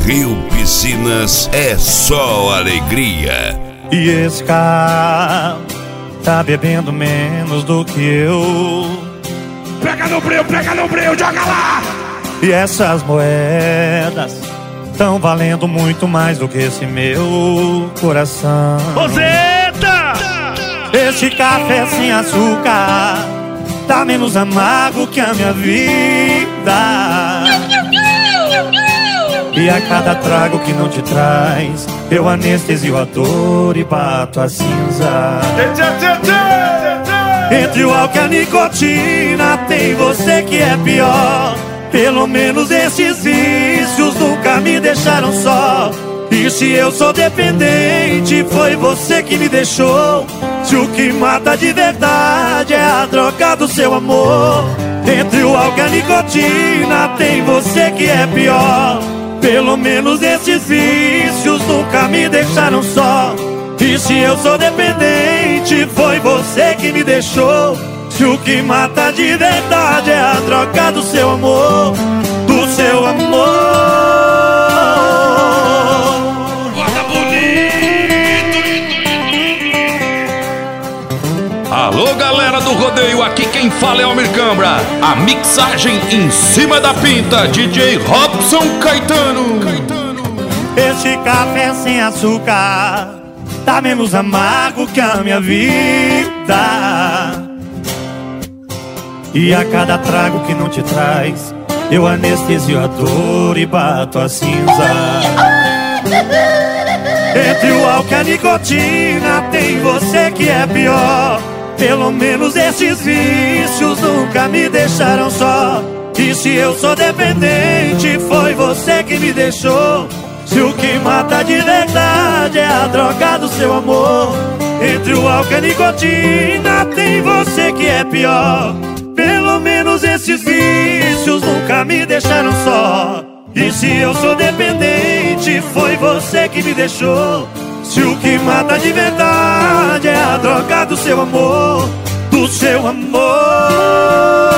Rio Piscinas é só alegria. E esse cara tá bebendo menos do que eu. Pega no breu, joga lá! E essas moedas tão valendo muito mais do que esse meu coração. Roseta! Esse café sem açúcar tá menos amargo que a minha vida. E a cada trago que não te traz, eu anestesio a dor e bato a cinza. Entre o álcool e a nicotina, tem você que é pior. Pelo menos esses vícios nunca me deixaram só. E se eu sou dependente, foi você que me deixou. Se o que mata de verdade é a droga do seu amor. Entre o álcool e a nicotina, tem você que é pior. Pelo menos esses vícios nunca me deixaram só. E se eu sou dependente, foi você que me deixou. Se o que mata de verdade é a droga do seu amor. Do seu amor. Bota bonito! Alô, galera do rodeio, aqui quem fala é Almir Cambra. A mixagem em cima da pinta, DJ Robson Caetano. Esse café sem açúcar tá menos amargo que a minha vida. E a cada trago que não te traz, eu anestesio a dor e bato a cinza. Entre o álcool e a nicotina, tem você que é pior. Pelo menos esses vícios nunca me deixaram só. E se eu sou dependente, foi você que me deixou. Se o que mata de verdade é a droga do seu amor. Entre o álcool e a nicotina, tem você que é pior. Pelo menos esses vícios nunca me deixaram só. E se eu sou dependente, foi você que me deixou. Se o que mata de verdade é a droga do seu amor. Do seu amor.